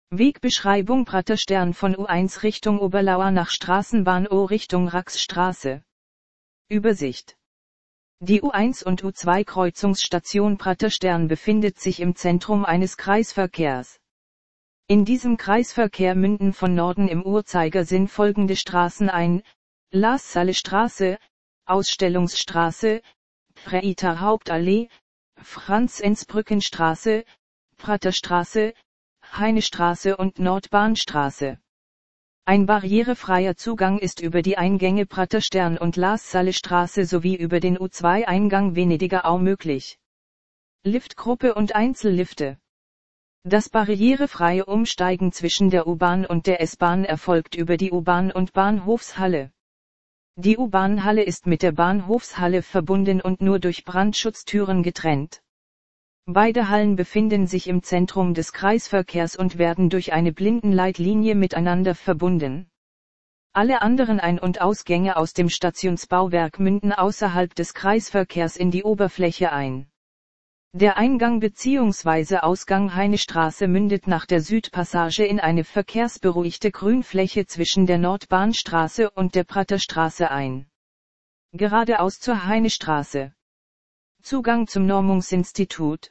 Wegbeschreibung Praterstern von U1 Richtung Oberlauer nach Straßenbahn O Richtung Raxstraße. Übersicht. Die U1 und U2 Kreuzungsstation Praterstern befindet sich im Zentrum eines Kreisverkehrs. In diesem Kreisverkehr münden von Norden im Uhrzeigersinn folgende Straßen ein: Laassalle-Straße, Ausstellungsstraße, Prater Hauptallee, Franz-Enz-Brückenstraße, Praterstraße, Heinestraße und Nordbahnstraße. Ein barrierefreier Zugang ist über die Eingänge Praterstern und Laassalle-Straße sowie über den U2-Eingang Venediger Au möglich. Liftgruppe und Einzellifte. Das barrierefreie Umsteigen zwischen der U-Bahn und der S-Bahn erfolgt über die U-Bahn und Bahnhofshalle. Die U-Bahn-Halle ist mit der Bahnhofshalle verbunden und nur durch Brandschutztüren getrennt. Beide Hallen befinden sich im Zentrum des Kreisverkehrs und werden durch eine Blindenleitlinie miteinander verbunden. Alle anderen Ein- und Ausgänge aus dem Stationsbauwerk münden außerhalb des Kreisverkehrs in die Oberfläche ein. Der Eingang bzw. Ausgang Heinestraße mündet nach der Südpassage in eine verkehrsberuhigte Grünfläche zwischen der Nordbahnstraße und der Praterstraße ein. Geradeaus zur Heinestraße. Zugang zum Normungsinstitut.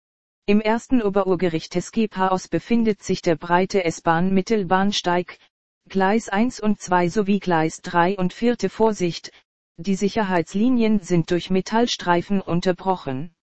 Im ersten Oberurgericht des Gepaos befindet sich der breite S-Bahn-Mittelbahnsteig, Gleis 1 und 2 sowie Gleis 3 und 4. Vorsicht, die Sicherheitslinien sind durch Metallstreifen unterbrochen.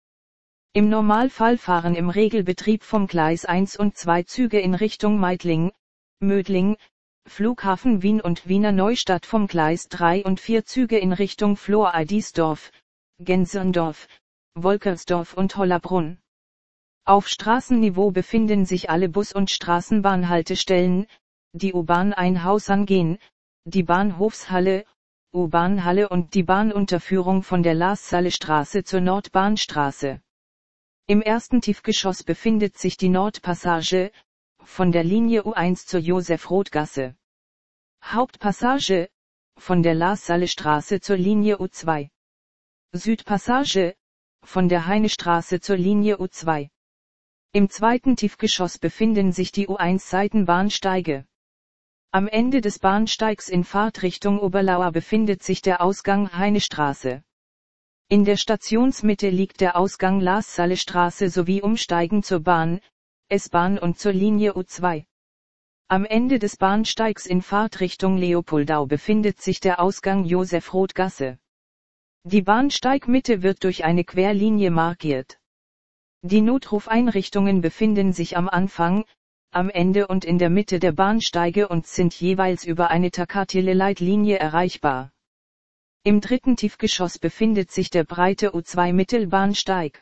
Im Normalfall fahren im Regelbetrieb vom Gleis 1 und 2 Züge in Richtung Meidling, Mödling, Flughafen Wien und Wiener Neustadt, vom Gleis 3 und 4 Züge in Richtung Flor-Eidisdorf, Genserndorf, Wolkersdorf und Hollabrunn. Auf Straßenniveau befinden sich alle Bus- und Straßenbahnhaltestellen, die U-Bahn Einhaus angehen, die Bahnhofshalle, U-Bahn-Halle und die Bahnunterführung von der Laassalle-Straße zur Nordbahnstraße. Im ersten Tiefgeschoss befindet sich die Nordpassage, von der Linie U1 zur Josef-Roth-Gasse. Hauptpassage, von der Laassalle-Straße zur Linie U2. Südpassage, von der Heinestraße zur Linie U2. Im zweiten Tiefgeschoss befinden sich die U1-Seitenbahnsteige. Am Ende des Bahnsteigs in Fahrtrichtung Oberlauer befindet sich der Ausgang Heinestraße. In der Stationsmitte liegt der Ausgang Laassalle-Straße sowie Umsteigen zur Bahn, S-Bahn und zur Linie U2. Am Ende des Bahnsteigs in Fahrtrichtung Leopoldau befindet sich der Ausgang Josef-Roth-Gasse. Die Bahnsteigmitte wird durch eine Querlinie markiert. Die Notrufeinrichtungen befinden sich am Anfang, am Ende und in der Mitte der Bahnsteige und sind jeweils über eine Takatile-Leitlinie erreichbar. Im dritten Tiefgeschoss befindet sich der breite U2-Mittelbahnsteig.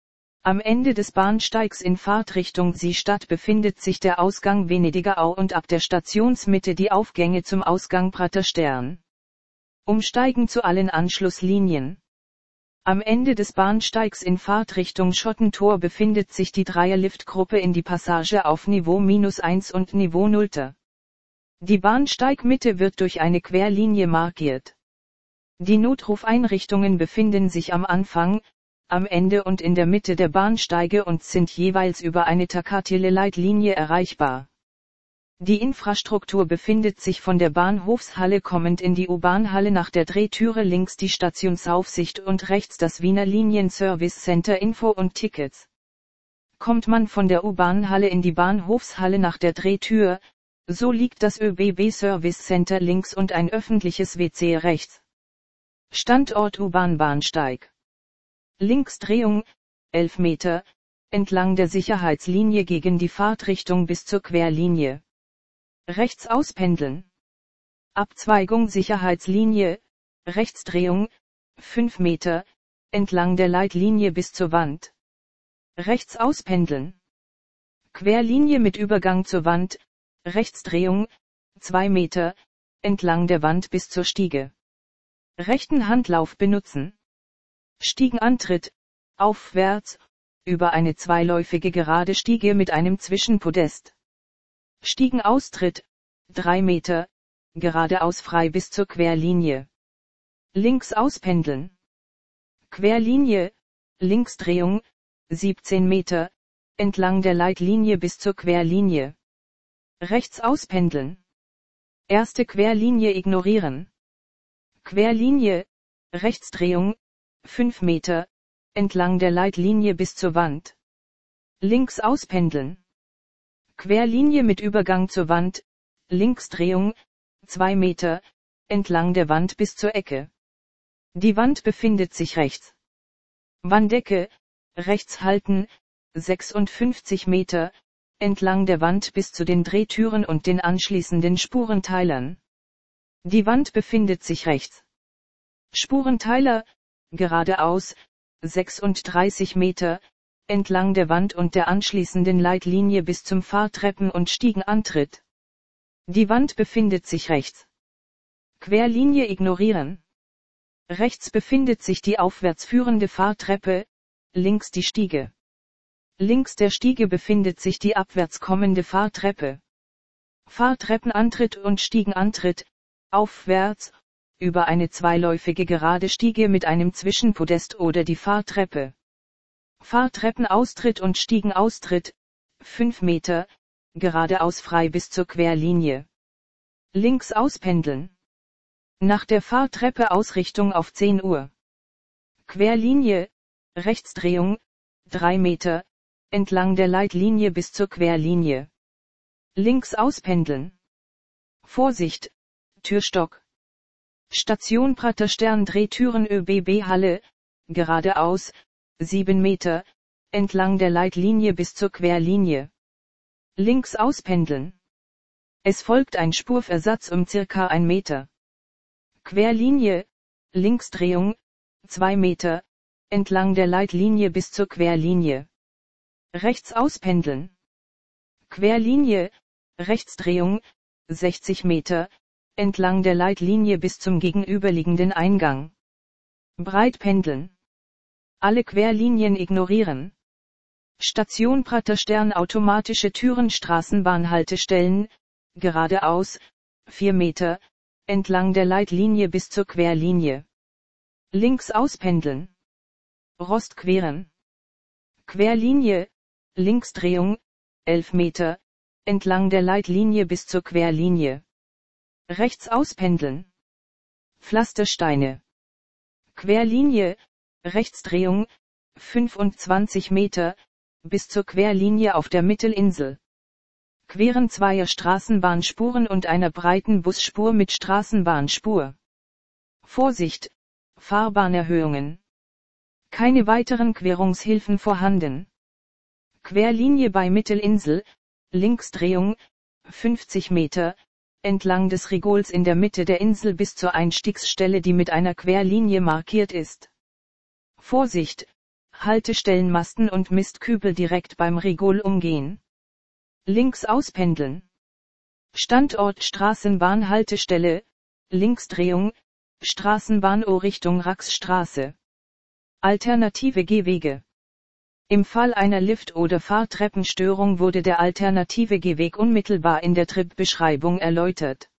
Am Ende des Bahnsteigs in Fahrtrichtung Seestadt befindet sich der Ausgang Venediger Au und ab der Stationsmitte die Aufgänge zum Ausgang Praterstern. Umsteigen zu allen Anschlusslinien. Am Ende des Bahnsteigs in Fahrtrichtung Schottentor befindet sich die Dreierliftgruppe in die Passage auf Niveau -1 und Niveau 0. Die Bahnsteigmitte wird durch eine Querlinie markiert. Die Notrufeinrichtungen befinden sich am Anfang, am Ende und in der Mitte der Bahnsteige und sind jeweils über eine Takatile-Leitlinie erreichbar. Die Infrastruktur befindet sich von der Bahnhofshalle kommend in die U-Bahn-Halle nach der Drehtüre links die Stationsaufsicht und rechts das Wiener Linien-Service Center Info und Tickets. Kommt man von der U-Bahn-Halle in die Bahnhofshalle nach der Drehtür, so liegt das ÖBB Service Center links und ein öffentliches WC rechts. Standort U-Bahn-Bahnsteig. Linksdrehung, 11 Meter, entlang der Sicherheitslinie gegen die Fahrtrichtung bis zur Querlinie. Rechts auspendeln. Abzweigung Sicherheitslinie, Rechtsdrehung, 5 Meter, entlang der Leitlinie bis zur Wand. Rechts auspendeln. Querlinie mit Übergang zur Wand, Rechtsdrehung, 2 Meter, entlang der Wand bis zur Stiege. Rechten Handlauf benutzen. Stiegenantritt, aufwärts, über eine zweiläufige gerade Stiege mit einem Zwischenpodest. Stiegenaustritt, 3 Meter, geradeaus frei bis zur Querlinie. Links auspendeln. Querlinie, Linksdrehung, 17 Meter, entlang der Leitlinie bis zur Querlinie. Rechts auspendeln. Erste Querlinie ignorieren. Querlinie, Rechtsdrehung, 5 Meter, entlang der Leitlinie bis zur Wand. Links auspendeln. Querlinie mit Übergang zur Wand, Linksdrehung, 2 Meter, entlang der Wand bis zur Ecke. Die Wand befindet sich rechts. Wanddecke, rechts halten, 56 Meter, entlang der Wand bis zu den Drehtüren und den anschließenden Spurenteilern. Die Wand befindet sich rechts. Spurenteiler, geradeaus, 36 Meter, entlang der Wand und der anschließenden Leitlinie bis zum Fahrtreppen- und Stiegenantritt. Die Wand befindet sich rechts. Querlinie ignorieren. Rechts befindet sich die aufwärts führende Fahrtreppe, links die Stiege. Links der Stiege befindet sich die abwärts kommende Fahrtreppe. Fahrtreppenantritt und Stiegenantritt, aufwärts, über eine zweiläufige gerade Stiege mit einem Zwischenpodest oder die Fahrtreppe. Fahrtreppenaustritt und Stiegenaustritt, 5 Meter, geradeaus frei bis zur Querlinie. Links auspendeln. Nach der Fahrtreppe Ausrichtung auf 10 Uhr. Querlinie, Rechtsdrehung, 3 Meter, entlang der Leitlinie bis zur Querlinie. Links auspendeln. Vorsicht, Türstock. Station Praterstern Drehtüren ÖBB Halle, geradeaus, 7 Meter, entlang der Leitlinie bis zur Querlinie. Links auspendeln. Es folgt ein Spurversatz um circa 1 Meter. Querlinie, Linksdrehung, 2 Meter, entlang der Leitlinie bis zur Querlinie. Rechts auspendeln. Querlinie, Rechtsdrehung, 60 Meter, entlang der Leitlinie bis zum gegenüberliegenden Eingang. Breit pendeln. Alle Querlinien ignorieren. Station Praterstern automatische Türen Straßenbahnhaltestellen, geradeaus, 4 Meter, entlang der Leitlinie bis zur Querlinie. Links auspendeln. Rost queren. Querlinie, Linksdrehung, 11 Meter, entlang der Leitlinie bis zur Querlinie. Rechts auspendeln. Pflastersteine. Querlinie, Rechtsdrehung, 25 Meter, bis zur Querlinie auf der Mittelinsel. Queren zweier Straßenbahnspuren und einer breiten Busspur mit Straßenbahnspur. Vorsicht, Fahrbahnerhöhungen. Keine weiteren Querungshilfen vorhanden. Querlinie bei Mittelinsel, Linksdrehung, 50 Meter, entlang des Rigols in der Mitte der Insel bis zur Einstiegsstelle, die mit einer Querlinie markiert ist. Vorsicht, Haltestellenmasten und Mistkübel direkt beim Rigol umgehen. Links auspendeln. Standort Straßenbahnhaltestelle, Linksdrehung, Straßenbahn-O Richtung Raxstraße. Alternative Gehwege. Im Fall einer Lift- oder Fahrtreppenstörung wurde der alternative Gehweg unmittelbar in der Tripbeschreibung erläutert.